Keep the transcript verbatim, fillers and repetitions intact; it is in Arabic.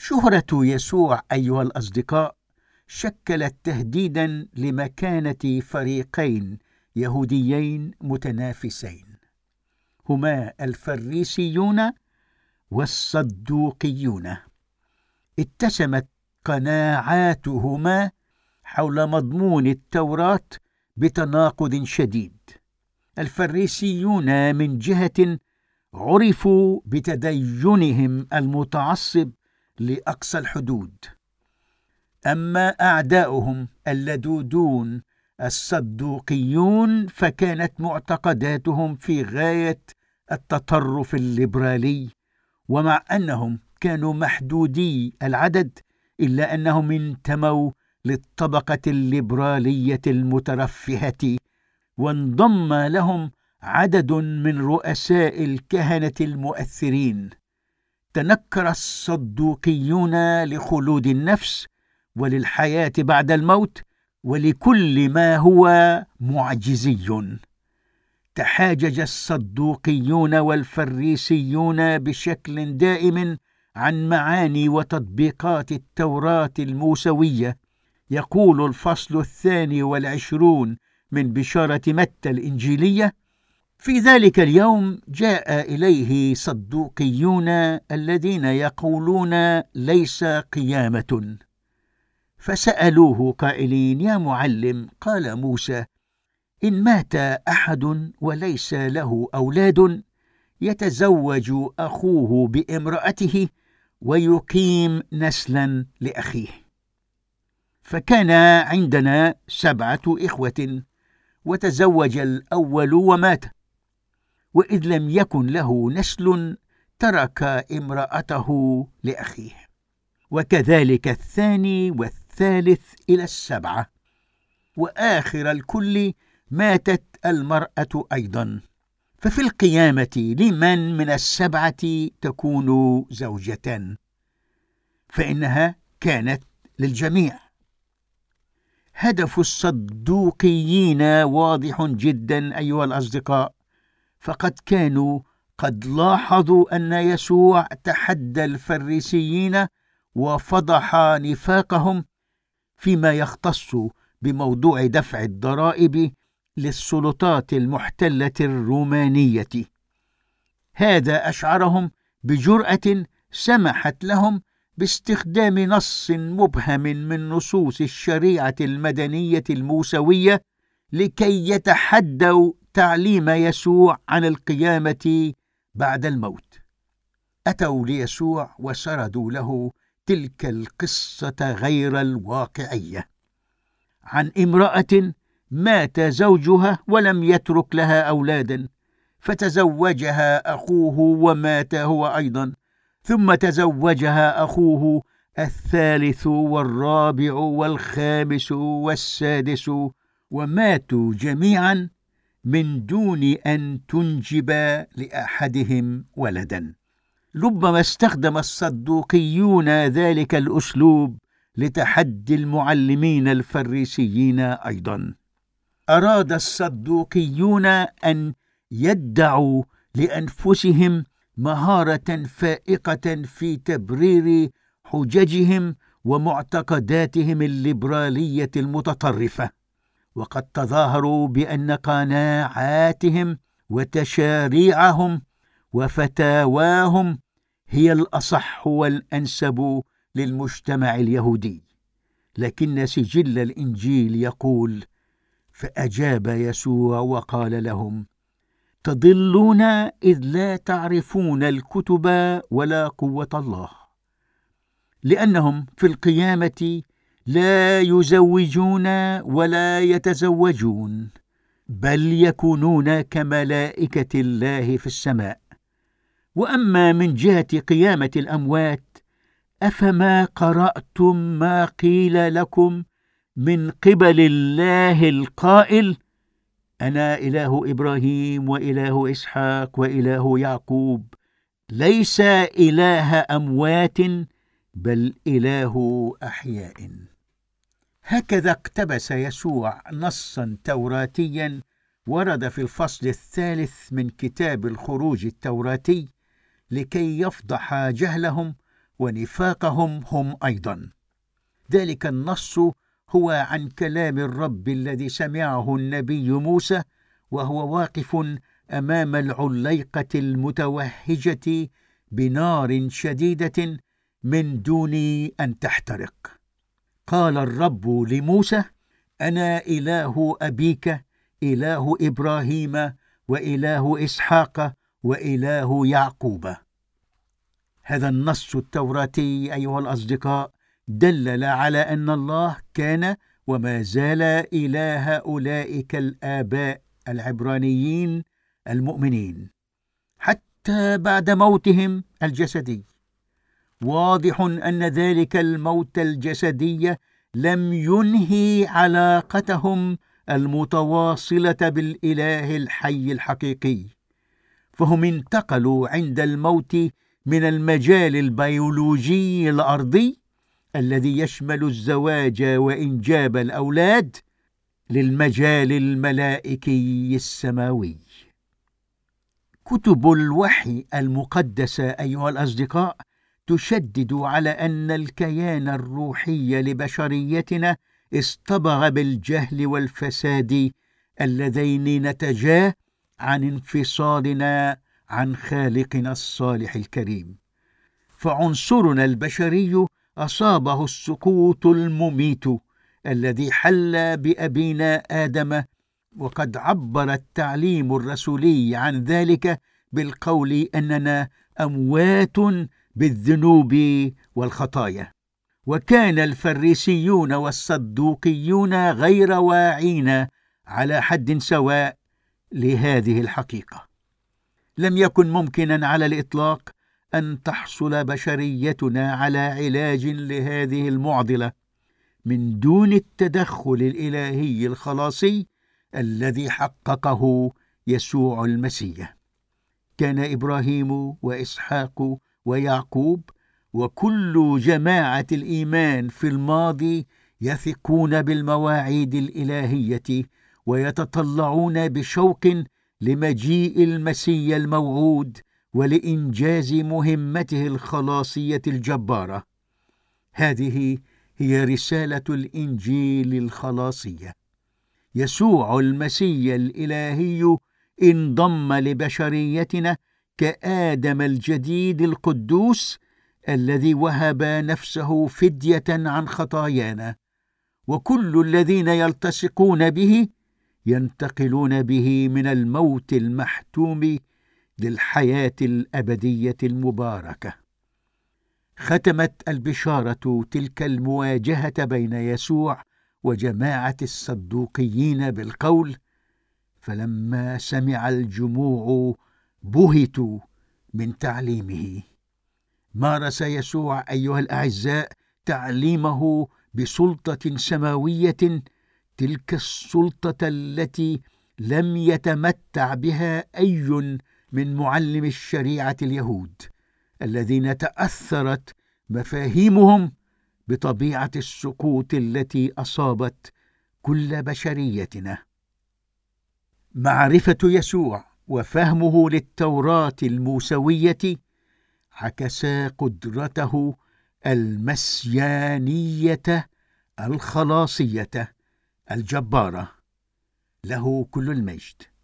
شهرة يسوع أيها الأصدقاء شكلت تهديدا لمكانة فريقين يهوديين متنافسين، هما الفريسيون والصدوقيون. اتسمت قناعاتهما حول مضمون التوراة بتناقض شديد. الفريسيون من جهة عرفوا بتدينهم المتعصب لأقصى الحدود، أما أعداؤهم اللدودون الصدوقيون فكانت معتقداتهم في غاية التطرف الليبرالي، ومع أنهم كانوا محدودي العدد إلا أنهم انتموا للطبقة الليبرالية المترفهة، وانضم لهم عدد من رؤساء الكهنة المؤثرين. تنكر الصدوقيون لخلود النفس وللحياة بعد الموت ولكل ما هو معجزي. تحاجج الصدوقيون والفريسيون بشكل دائم عن معاني وتطبيقات التوراة الموسوية. يقول الفصل الثاني والعشرون من بشارة متى الإنجيلية: في ذلك اليوم جاء إليه صدوقيون الذين يقولون ليس قيامة، فسألوه قائلين: يا معلم، قال موسى إن مات أحد وليس له أولاد يتزوج أخوه بامرأته ويقيم نسلا لأخيه. فكان عندنا سبعة إخوة، وتزوج الأول ومات، وإذ لم يكن له نسل ترك امرأته لأخيه، وكذلك الثاني والثالث إلى السبعة، وآخر الكل ماتت المرأة أيضا. ففي القيامة لمن من السبعة تكون زوجة؟ فإنها كانت للجميع. هدف الصدوقيين واضح جدا أيها الأصدقاء، فقد كانوا قد لاحظوا أن يسوع تحدى الفريسيين وفضح نفاقهم فيما يختص بموضوع دفع الضرائب للسلطات المحتلة الرومانية. هذا أشعرهم بجرأة سمحت لهم باستخدام نص مبهم من نصوص الشريعة المدنية الموسوية لكي يتحدوا تعليم يسوع عن القيامة بعد الموت. أتوا ليسوع وسردوا له تلك القصة غير الواقعية عن امرأة مات زوجها ولم يترك لها أولادا، فتزوجها أخوه ومات هو أيضا، ثم تزوجها أخوه الثالث والرابع والخامس والسادس، وماتوا جميعا من دون أن تنجب لأحدهم ولدا. ربما استخدم الصدوقيون ذلك الأسلوب لتحدي المعلمين الفريسيين أيضا. أراد الصدوقيون أن يدعوا لأنفسهم مهارة فائقة في تبرير حججهم ومعتقداتهم الليبرالية المتطرفة، وقد تظاهروا بأن قناعاتهم وتشاريعهم وفتاواهم هي الأصح والأنسب للمجتمع اليهودي. لكن سجل الإنجيل يقول: فأجاب يسوع وقال لهم: تضلون إذ لا تعرفون الكتب ولا قوة الله، لأنهم في القيامة لا يزوجون ولا يتزوجون، بل يكونون كملائكة الله في السماء. وأما من جهة قيامة الأموات أفما قرأتم ما قيل لكم من قبل الله القائل: أنا إله إبراهيم وإله إسحاق وإله يعقوب، ليس إله أموات بل إله أحياء. هكذا اقتبس يسوع نصا توراتيا ورد في الفصل الثالث من كتاب الخروج التوراتي لكي يفضح جهلهم ونفاقهم هم أيضا. ذلك النص هو عن كلام الرب الذي سمعه النبي موسى وهو واقف أمام العليقة المتوهجة بنار شديدة من دون أن تحترق. قال الرب لموسى: أنا إله أبيك، إله إبراهيم وإله إسحاق وإله يعقوب. هذا النص التوراتي أيها الأصدقاء دلل على أن الله كان وما زال إله أولئك الآباء العبرانيين المؤمنين حتى بعد موتهم الجسدي. واضح أن ذلك الموت الجسدي لم ينهي علاقتهم المتواصلة بالإله الحي الحقيقي، فهم انتقلوا عند الموت من المجال البيولوجي الأرضي الذي يشمل الزواج وإنجاب الأولاد للمجال الملائكي السماوي. كتب الوحي المقدسة أيها الأصدقاء تشدد على أن الكيان الروحي لبشريتنا اصطبغ بالجهل والفساد اللذين نتجا عن انفصالنا عن خالقنا الصالح الكريم. فعنصرنا البشري أصابه السقوط المميت الذي حل بأبينا آدم، وقد عبر التعليم الرسولي عن ذلك بالقول أننا أموات بالذنوب والخطايا. وكان الفريسيون والصدوقيون غير واعين على حد سواء لهذه الحقيقة. لم يكن ممكنا على الإطلاق أن تحصل بشريتنا على علاج لهذه المعضلة من دون التدخل الإلهي الخلاصي الذي حققه يسوع المسيح. كان إبراهيم وإسحاق ويعقوب وكل جماعة الإيمان في الماضي يثقون بالمواعيد الإلهية ويتطلعون بشوق لمجيء المسيح الموعود ولإنجاز مهمته الخلاصية الجبارة. هذه هي رسالة الإنجيل الخلاصية. يسوع المسيح الإلهي انضم لبشريتنا كآدم الجديد القدوس الذي وهب نفسه فدية عن خطايانا، وكل الذين يلتصقون به ينتقلون به من الموت المحتوم للحياة الأبدية المباركة. ختمت البشارة تلك المواجهة بين يسوع وجماعة الصدوقيين بالقول: فلما سمع الجموع بهتوا من تعليمه. مارس يسوع أيها الأعزاء تعليمه بسلطة سماوية، تلك السلطة التي لم يتمتع بها أي من معلم الشريعة اليهود الذين تأثرت مفاهيمهم بطبيعة السقوط التي أصابت كل بشريتنا. معرفة يسوع وفهمه للتوراة الموسوية عكسا قدرته المسيانية الخلاصية الجبارة. له كل المجد.